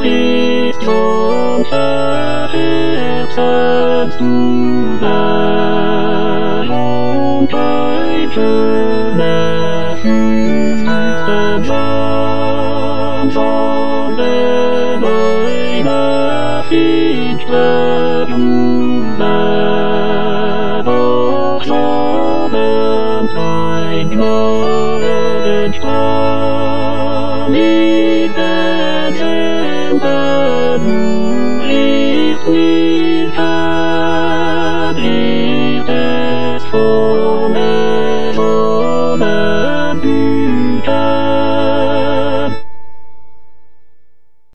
It's from the heavens to the home pages. The drums of the night have each the box of the time knowledge beneath the moon leaves me